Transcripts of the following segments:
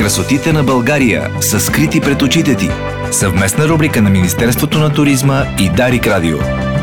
Красотите на България са скрити пред очите ти. Съвместна рубрика на Министерството на туризма и Дарик Радио.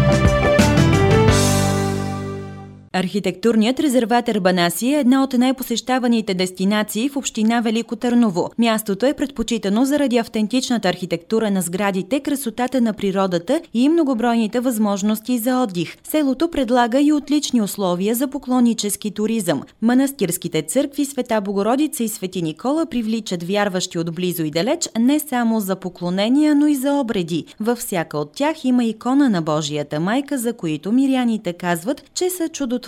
Архитектурният резерват Арбанаси е една от най-посещаваните дестинации в община Велико Търново. Мястото е предпочитано заради автентичната архитектура на сградите, красотата на природата и многобройните възможности за отдих. Селото предлага и отлични условия за поклоннически туризъм. Манастирските църкви Света Богородица и Свети Никола привличат вярващи отблизо и далеч не само за поклонения, но и за обреди. Във всяка от тях има икона на Божията майка, за които миряните казват, че са чудотворни.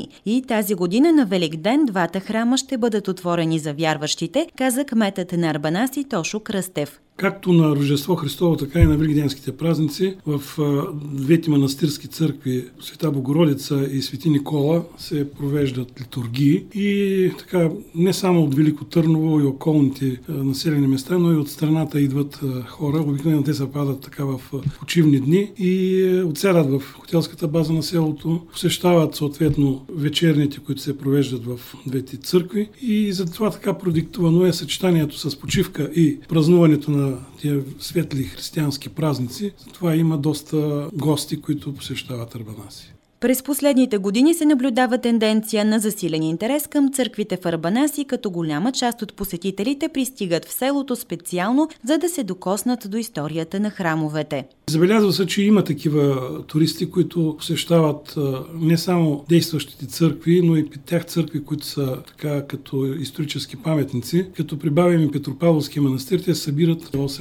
И тази година на Велик ден двата храма ще бъдат отворени за вярващите, каза кметът на Арбанаси Тошо Кръстев. Както на Рождество Христово, така и на Великденските празници в двете манастирски църкви Света Богородица и Свети Никола се провеждат литургии и така не само от Велико Търново и околните населени места, но и от страната идват хора. Обикновено те се падат така в почивни дни и отсядат в хотелската база на селото, посещават съответно вечерните, които се провеждат в двете църкви и затова така продиктувано е съчетанието с почивка и празнуването на тия светли християнски празници. Затова има доста гости, които посещават Арбанаси. През последните години се наблюдава тенденция на засилен интерес към църквите в Арбанаси, като голяма част от посетителите пристигат в селото специално, за да се докоснат до историята на храмовете. Забелязва се, че има такива туристи, които посещават не само действащите църкви, но и при тях църкви, които са така като исторически паметници. Като прибавим и Петропавловския манастир, те събират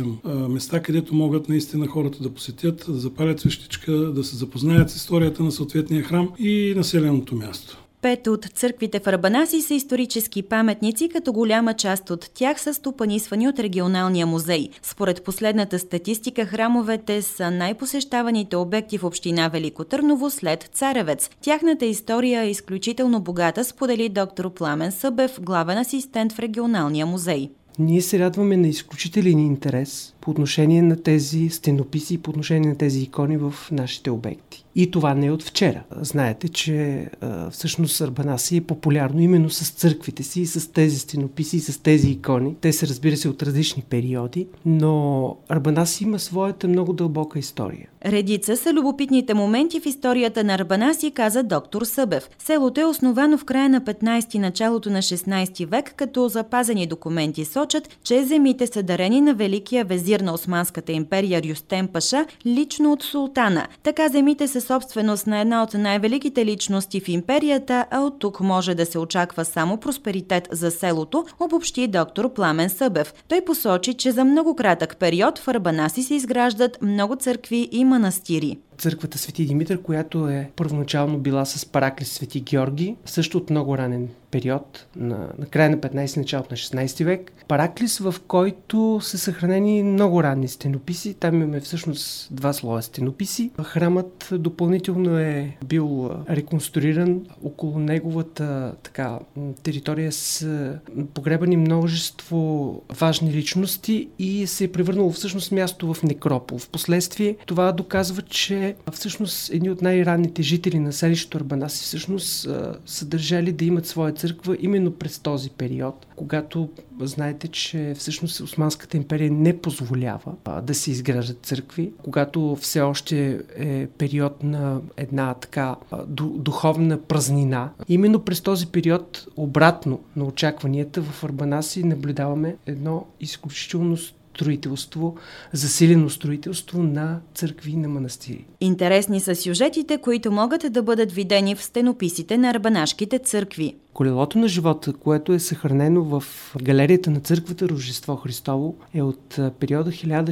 8 места, където могат наистина хората да посетят, да запалят свещичка, да се запознаят с историята на съответния храм и населеното място. 5 от църквите в Арбанаси са исторически паметници, като голяма част от тях са стопанисвани от регионалния музей. Според последната статистика, храмовете са най-посещаваните обекти в община Велико Търново след Царевец. Тяхната история е изключително богата, сподели доктор Пламен Събев, главен асистент в регионалния музей. Ние се радваме на изключителен интерес по отношение на тези стенописи и по отношение на тези икони в нашите обекти. И това не е от вчера. Знаете, че всъщност Арбанаси е популярно именно с църквите си, с тези стенописи и с тези икони. Те се, разбира се, от различни периоди, но Арбанаси има своята много дълбока история. Редица са любопитните моменти в историята на Арбанаси, каза доктор Събев. Селото е основано в края на 15-ти, началото на 16 век, като запазени документи сочат, че земите са дарени на великия везир на Османската империя Рюстем Паша лично от султана. Така земите са собственост на една от най-великите личности в империята, а от тук може да се очаква само просперитет за селото, обобщи доктор Пламен Събев. Той посочи, че за много кратък период в Арбанаси се изграждат много църкви и манастири. Църквата Свети Димитър, която е първоначално била с параклис Свети Георги, също от много ранен период, на края на 15-ти, началото на 16 век. Параклис, в който са съхранени много ранни стенописи. Там имаме всъщност 2 слоя стенописи. Храмът допълнително е бил реконструиран. Около неговата територия са погребани множество важни личности и се е превърнало всъщност място в некропол. Впоследствие това доказва, че всъщност едни от най-ранните жители на селището Арбанаси всъщност са държали да имат своя църква именно през този период, когато знаете, че всъщност Османската империя не позволява да се изграждат църкви, когато все още е период на една така духовна празнина. Именно през този период, обратно на очакванията, в Арбанаси наблюдаваме едно изключително строителство, засилено строителство на църкви и на манастири. Интересни са сюжетите, които могат да бъдат видени в стенописите на арбанашките църкви. Колелото на живота, което е съхранено в галерията на църквата Рождество Христово, е от периода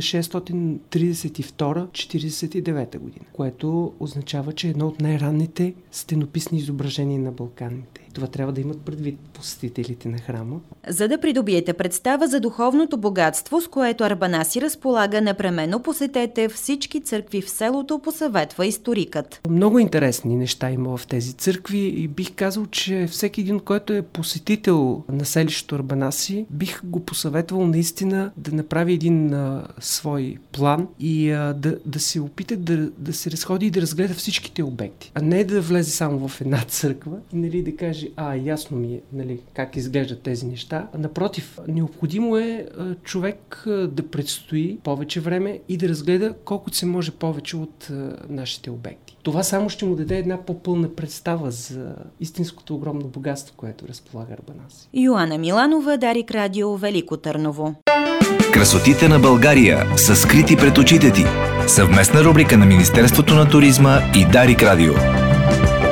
1632-49 година, което означава, че е едно от най-ранните стенописни изображения на Балканите. Това трябва да имат предвид посетителите на храма. За да придобиете представа за духовното богатство, с което Арбанаси разполага, непременно посетете всички църкви в селото, посъветва историкът. Много интересни неща има в тези църкви и бих казал, че всеки един, който е посетител на селището Арбанаси, бих го посъветвал наистина да направи един свой план и да се опита да се разходи и да разгледа всичките обекти, а не да влезе само в една църква и да каже каже, ясно ми е, нали, как изглеждат тези неща. Напротив, необходимо е човек да предстои повече време и да разгледа колкото се може повече от нашите обекти. Това само ще му даде една по-пълна представа за истинското огромно богатство, което разполага Арбанаси. Йоана Миланова, Дарик Радио, Велико Търново. Красотите на България са скрити пред очите ти. Съвместна рубрика на Министерството на туризма и Дарик Радио.